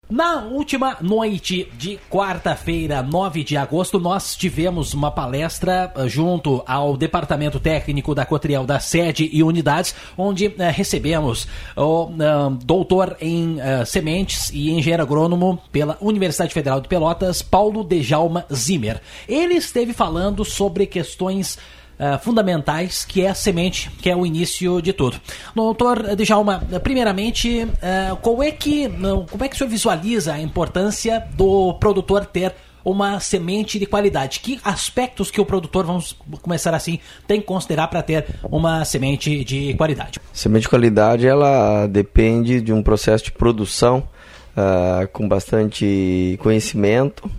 Na última noite de quarta-feira, 9 de agosto, nós tivemos uma palestra junto ao Departamento Técnico da Cotriel, da sede e unidades, onde recebemos o doutor em sementes e engenheiro agrônomo pela Universidade Federal de Pelotas, Paulo Djalma Zimmer. Ele esteve falando sobre questões fundamentais, que é a semente, que é o início de tudo. Doutor Djalma, primeiramente, como é que o senhor visualiza a importância do produtor ter uma semente de qualidade? Que aspectos que o produtor, vamos começar assim, tem que considerar para ter uma semente de qualidade? Semente de qualidade, ela depende de um processo de produção com bastante conhecimento,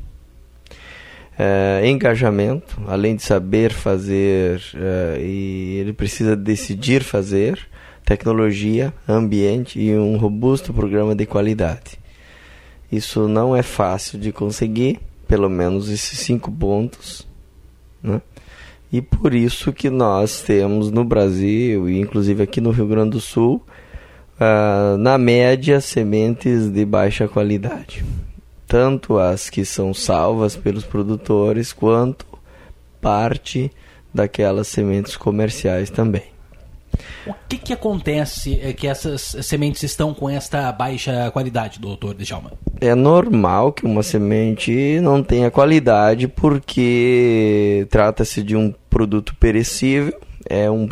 engajamento, além de saber fazer, e ele precisa decidir fazer, tecnologia, ambiente e um robusto programa de qualidade. Isso não é fácil de conseguir, pelo menos esses 5 pontos, né? E por isso que nós temos no Brasil, e inclusive aqui no Rio Grande do Sul, na média, sementes de baixa qualidade. Tanto as que são salvas pelos produtores, quanto parte daquelas sementes comerciais também. O que acontece que essas sementes estão com esta baixa qualidade, doutor Djalma? É normal que uma semente não tenha qualidade, porque trata-se de um produto perecível, é um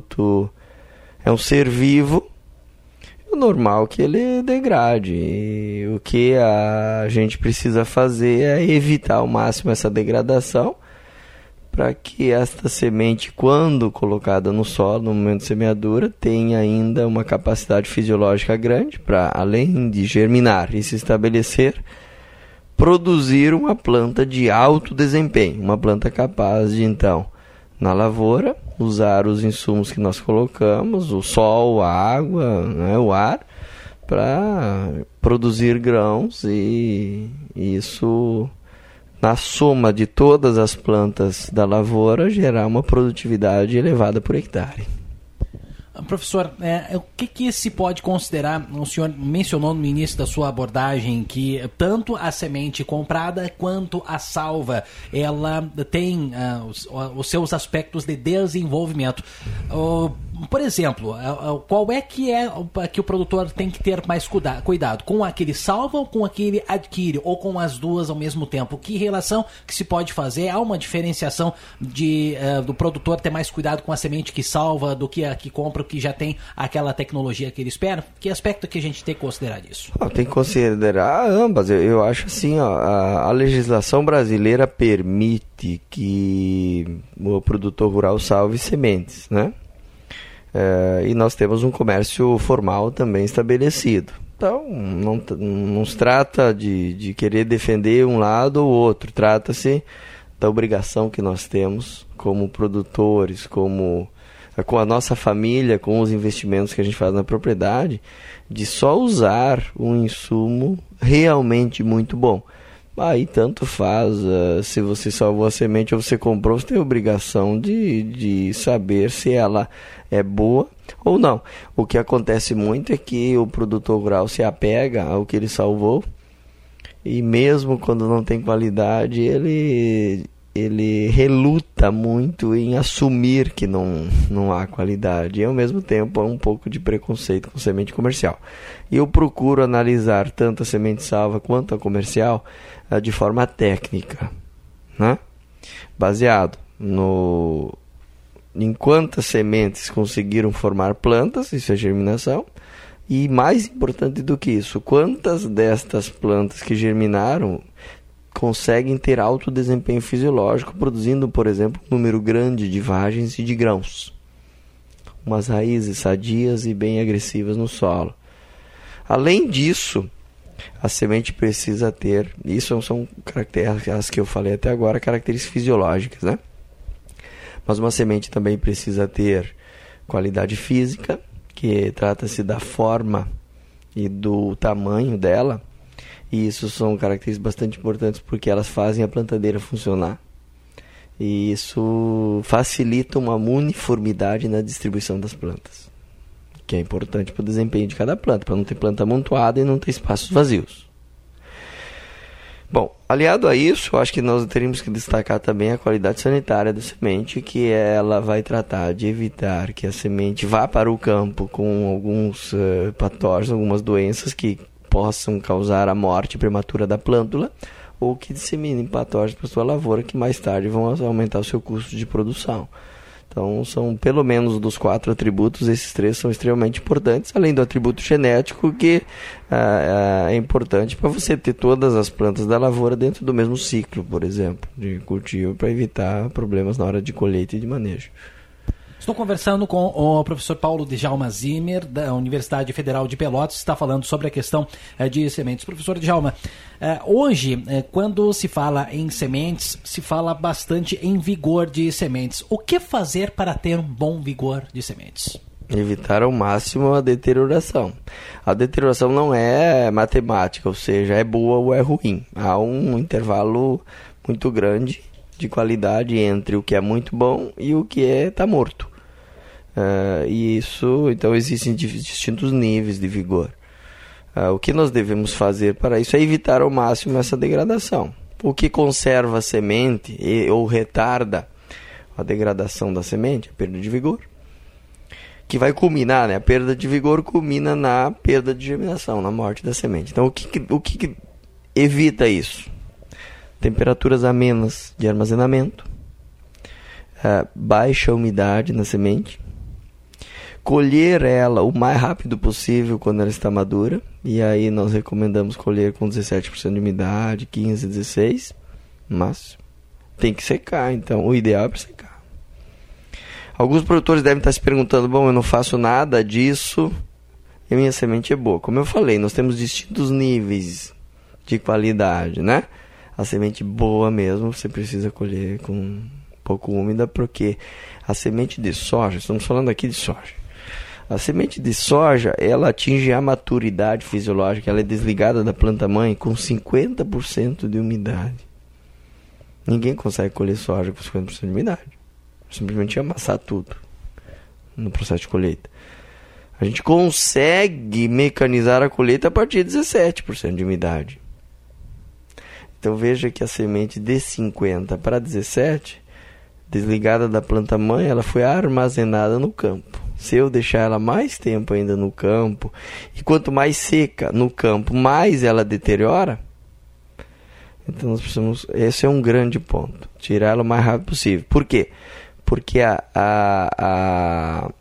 ser vivo. É normal que ele degrade. E o que a gente precisa fazer é evitar ao máximo essa degradação, para que esta semente, quando colocada no solo, no momento de semeadura, tenha ainda uma capacidade fisiológica grande para, além de germinar e se estabelecer, produzir uma planta de alto desempenho, uma planta capaz de, então, na lavoura, usar os insumos que nós colocamos, o sol, a água, né, o ar, para produzir grãos, e isso, na soma de todas as plantas da lavoura, gerar uma produtividade elevada por hectare. Professor, o que se pode considerar? O senhor mencionou no início da sua abordagem que tanto a semente comprada quanto a salva, ela tem os seus aspectos de desenvolvimento. Por exemplo, qual é que o produtor tem que ter mais cuidado? Com aquele salva ou com aquele adquire? Ou com as duas ao mesmo tempo? Que relação que se pode fazer? Há uma diferenciação do produtor ter mais cuidado com a semente que salva do que a que compra, que já tem aquela tecnologia que ele espera? Que aspecto que a gente tem que considerar disso? Tem que considerar ambas. Eu acho assim, a legislação brasileira permite que o produtor rural salve sementes, né? E nós temos um comércio formal também estabelecido. Então, não se trata de querer defender um lado ou outro. Trata-se da obrigação que nós temos como produtores, com a nossa família, com os investimentos que a gente faz na propriedade, de só usar um insumo realmente muito bom. Aí tanto faz, se você salvou a semente ou você comprou, você tem a obrigação de saber se ela é boa ou não. O que acontece muito é que o produtor rural se apega ao que ele salvou, e mesmo quando não tem qualidade, ele reluta muito em assumir que não há qualidade, e ao mesmo tempo há um pouco de preconceito com semente comercial. E eu procuro analisar tanto a semente salva quanto a comercial de forma técnica, né? Baseado em quantas sementes conseguiram formar plantas, isso é germinação, e mais importante do que isso, quantas destas plantas que germinaram conseguem ter alto desempenho fisiológico, produzindo, por exemplo, um número grande de vagens e de grãos, umas raízes sadias e bem agressivas no solo. Além disso, a semente precisa ter, isso são características que eu falei até agora, características fisiológicas, né? Mas uma semente também precisa ter qualidade física, que trata-se da forma e do tamanho dela. E isso são características bastante importantes, porque elas fazem a plantadeira funcionar. E isso facilita uma uniformidade na distribuição das plantas, que é importante para o desempenho de cada planta, para não ter planta amontoada e não ter espaços vazios. Bom, aliado a isso, eu acho que nós teríamos que destacar também a qualidade sanitária da semente, que ela vai tratar de evitar que a semente vá para o campo com alguns patógenos, algumas doenças que possam causar a morte prematura da plântula, ou que disseminem patógenos para a sua lavoura, que mais tarde vão aumentar o seu custo de produção. Então, são pelo menos dos 4 atributos, esses 3 são extremamente importantes, além do atributo genético, que é importante para você ter todas as plantas da lavoura dentro do mesmo ciclo, por exemplo, de cultivo, para evitar problemas na hora de colheita e de manejo. Estou conversando com o professor Paulo Djalma Zimmer, da Universidade Federal de Pelotas, que está falando sobre a questão de sementes. Professor Djalma, hoje, quando se fala em sementes, se fala bastante em vigor de sementes. O que fazer para ter um bom vigor de sementes? Evitar ao máximo a deterioração. A deterioração não é matemática, ou seja, é boa ou é ruim. Há um intervalo muito grande de qualidade entre o que é muito bom e o que está morto. E isso, então, existem distintos níveis de vigor. O que nós devemos fazer para isso é evitar ao máximo essa degradação. O que conserva a semente ou retarda a degradação da semente, a perda de vigor, que vai culminar, né? A perda de vigor culmina na perda de germinação, na morte da semente. Então, o que evita isso? Temperaturas amenas de armazenamento, baixa umidade na semente, colher ela o mais rápido possível quando ela está madura, e aí nós recomendamos colher com 17% de umidade, 15%, 16%, mas tem que secar, então o ideal é para secar. Alguns produtores devem estar se perguntando, bom, eu não faço nada disso e a minha semente é boa. Como eu falei, nós temos distintos níveis de qualidade, né? A semente boa mesmo, você precisa colher com um pouco úmida, porque a semente de soja, estamos falando aqui de soja, a semente de soja, ela atinge a maturidade fisiológica, ela é desligada da planta-mãe com 50% de umidade. Ninguém consegue colher soja com 50% de umidade. Simplesmente amassar tudo no processo de colheita. A gente consegue mecanizar a colheita a partir de 17% de umidade. Então veja que a semente de 50 para 17, desligada da planta-mãe, ela foi armazenada no campo. Se eu deixar ela mais tempo ainda no campo, e quanto mais seca no campo, mais ela deteriora, então nós precisamos, esse é um grande ponto, tirar ela o mais rápido possível. Por quê? Porque a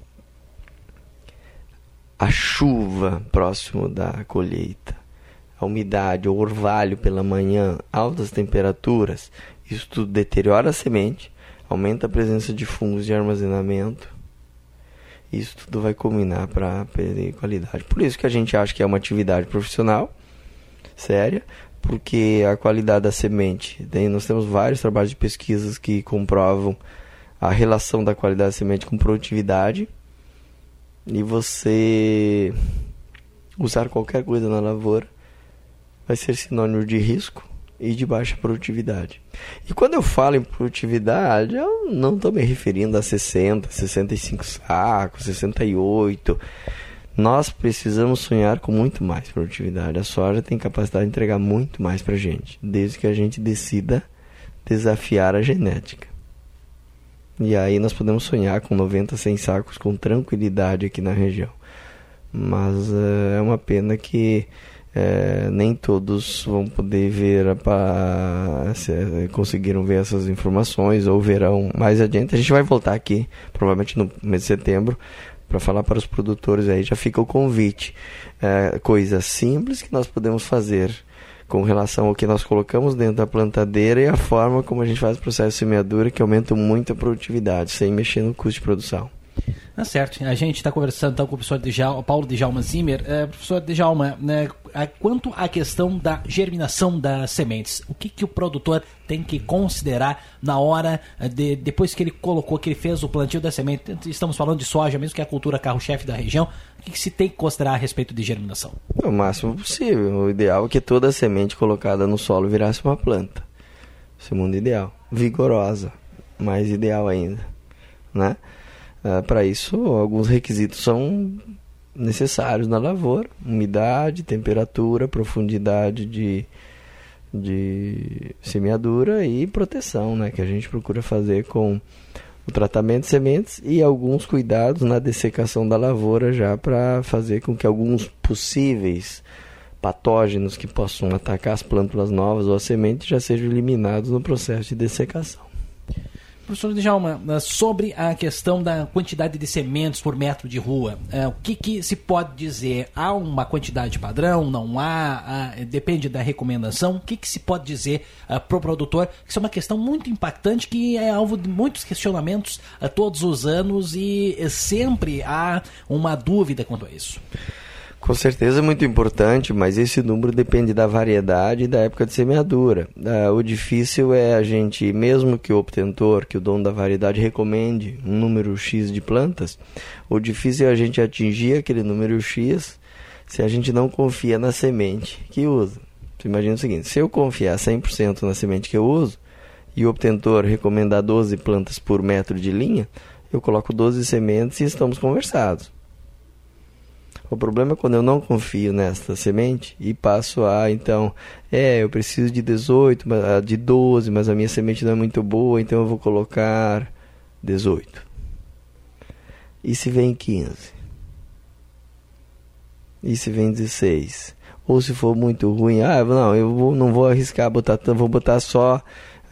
chuva próximo da colheita, a umidade, o orvalho pela manhã, altas temperaturas, isso tudo deteriora a semente, aumenta a presença de fungos de armazenamento. Isso tudo vai culminar para perder qualidade. Por isso que a gente acha que é uma atividade profissional, séria, porque a qualidade da semente, nós temos vários trabalhos de pesquisas que comprovam a relação da qualidade da semente com produtividade, e você usar qualquer coisa na lavoura vai ser sinônimo de risco e de baixa produtividade. E quando eu falo em produtividade, eu não estou me referindo a 60, 65 sacos, 68. Nós precisamos sonhar com muito mais produtividade. A soja tem capacidade de entregar muito mais para a gente, desde que a gente decida desafiar a genética. E aí nós podemos sonhar com 90, 100 sacos com tranquilidade aqui na região. Mas é uma pena que nem todos vão poder ver, conseguiram ver essas informações ou verão mais adiante. A gente vai voltar aqui, provavelmente no mês de setembro, para falar para os produtores aí. Já fica o convite. Coisas simples que nós podemos fazer com relação ao que nós colocamos dentro da plantadeira e a forma como a gente faz o processo de semeadura, que aumenta muito a produtividade, sem mexer no custo de produção. Tá certo. A gente está conversando então com o professor Paulo Djalma Zimmer. Professor Djalma, quanto à questão da germinação das sementes, o que o produtor tem que considerar na hora, depois que ele colocou, que ele fez o plantio da semente? Estamos falando de soja mesmo, que é a cultura carro-chefe da região. O que se tem que considerar a respeito de germinação? O máximo possível. O ideal é que toda a semente colocada no solo virasse uma planta. Esse é o mundo ideal. Vigorosa, mais ideal ainda, né? Para isso, alguns requisitos são necessários na lavoura: umidade, temperatura, profundidade de semeadura e proteção, né, que a gente procura fazer com o tratamento de sementes e alguns cuidados na dessecação da lavoura já para fazer com que alguns possíveis patógenos que possam atacar as plântulas novas ou a semente já sejam eliminados no processo de dessecação. Professor Djalma, sobre a questão da quantidade de sementes por metro de rua, o que se pode dizer? Há uma quantidade padrão? Não há? Depende da recomendação? O que se pode dizer para o produtor? Isso é uma questão muito impactante que é alvo de muitos questionamentos todos os anos e sempre há uma dúvida quanto a isso. Com certeza é muito importante, mas esse número depende da variedade e da época de semeadura. O difícil é a gente, mesmo que o obtentor, que o dono da variedade recomende um número X de plantas, o difícil é a gente atingir aquele número X se a gente não confia na semente que usa. Você imagina o seguinte, se eu confiar 100% na semente que eu uso e o obtentor recomendar 12 plantas por metro de linha, eu coloco 12 sementes e estamos conversados. O problema é quando eu não confio nesta semente e passo então, eu preciso de 18, de 12, mas a minha semente não é muito boa, então eu vou colocar 18. E se vem 15? E se vem 16? Ou se for muito ruim, não vou arriscar botar, vou botar só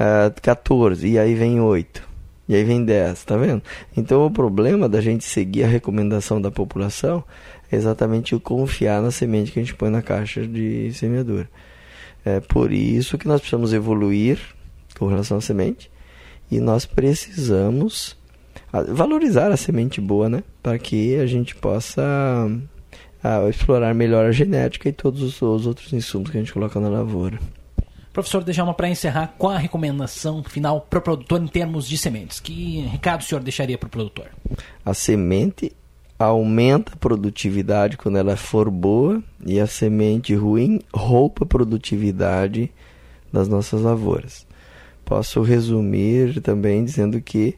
14, e aí vem 8. E aí vem 10, tá vendo? Então o problema da gente seguir a recomendação da população é exatamente o confiar na semente que a gente põe na caixa de semeadura. É por isso que nós precisamos evoluir com relação à semente e nós precisamos valorizar a semente boa, né? Para que a gente possa explorar melhor a genética e todos os outros insumos que a gente coloca na lavoura. Professor Djalma, para encerrar, qual a recomendação final para o produtor em termos de sementes? Que recado o senhor deixaria para o produtor? A semente aumenta a produtividade quando ela for boa e a semente ruim rouba a produtividade das nossas lavouras. Posso resumir também dizendo que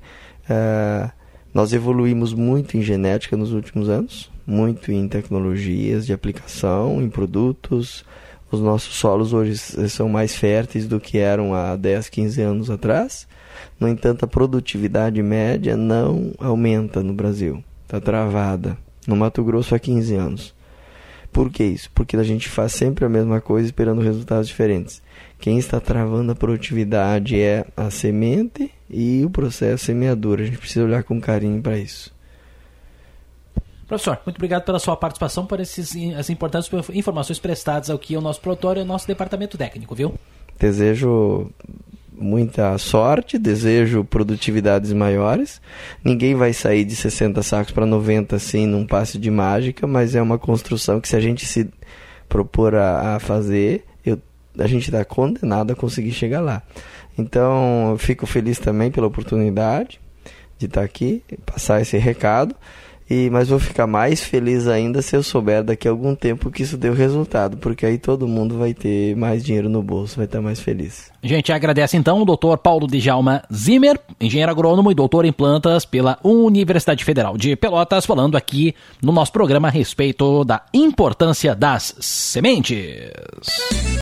nós evoluímos muito em genética nos últimos anos, muito em tecnologias de aplicação, em produtos. Os nossos solos hoje são mais férteis do que eram há 10, 15 anos atrás. No entanto, a produtividade média não aumenta no Brasil. Está travada. No Mato Grosso há 15 anos. Por que isso? Porque a gente faz sempre a mesma coisa esperando resultados diferentes. Quem está travando a produtividade é a semente e o processo semeadura. A gente precisa olhar com carinho para isso. Professor, muito obrigado pela sua participação, por as importantes informações prestadas aqui ao nosso produtor e ao nosso departamento técnico, viu? Desejo muita sorte, desejo produtividades maiores. Ninguém vai sair de 60 sacos para 90 assim num passe de mágica, mas é uma construção que se a gente se propor a fazer, a gente está condenado a conseguir chegar lá. Então, eu fico feliz também pela oportunidade de estar aqui, passar esse recado. Mas vou ficar mais feliz ainda se eu souber daqui a algum tempo que isso deu resultado, porque aí todo mundo vai ter mais dinheiro no bolso, vai estar mais feliz. A gente agradece então o Dr. Paulo Djalma Zimmer, engenheiro agrônomo e doutor em plantas pela Universidade Federal de Pelotas, falando aqui no nosso programa a respeito da importância das sementes.